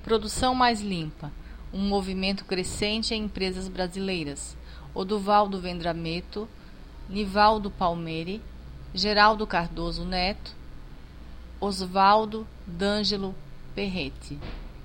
Produção mais limpa, um movimento crescente em empresas brasileiras. Oduvaldo Vendrameto, Nivaldo Palmeri, Geraldo Cardoso Neto, Osvaldo D'Angelo Perretti.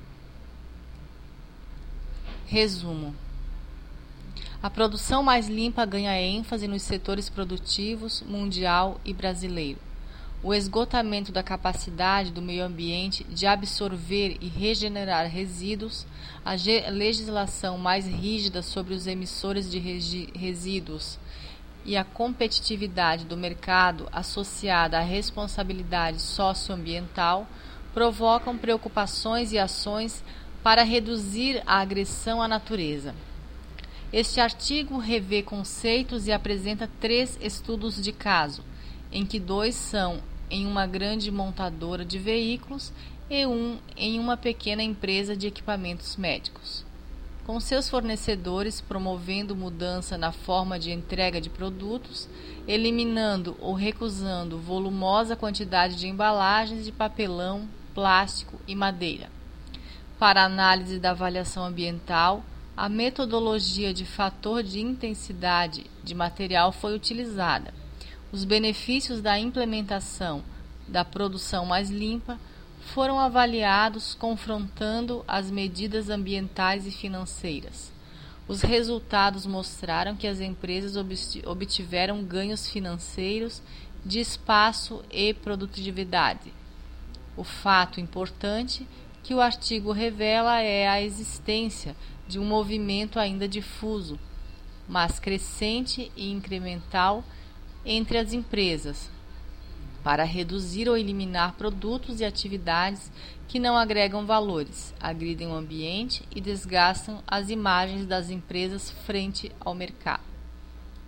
Resumo: a produção mais limpa ganha ênfase nos setores produtivos mundial e brasileiro. O esgotamento da capacidade do meio ambiente de absorver e regenerar resíduos, a legislação mais rígida sobre os emissores de resíduos e a competitividade do mercado associada à responsabilidade socioambiental provocam preocupações e ações para reduzir a agressão à natureza. Este artigo revê conceitos e apresenta 3 estudos de caso, em que 2 são em uma grande montadora de veículos e 1 em uma pequena empresa de equipamentos médicos. Com seus fornecedores promovendo mudança na forma de entrega de produtos, eliminando ou recusando volumosa quantidade de embalagens de papelão, plástico e madeira. Para análise da avaliação ambiental, a metodologia de fator de intensidade de material foi utilizada. Os benefícios da implementação da produção mais limpa foram avaliados confrontando as medidas ambientais e financeiras. Os resultados mostraram que as empresas obtiveram ganhos financeiros de espaço e produtividade. O fato importante que o artigo revela é a existência de um movimento ainda difuso, mas crescente e incremental entre as empresas, para reduzir ou eliminar produtos e atividades que não agregam valores, agridem o ambiente e desgastam as imagens das empresas frente ao mercado.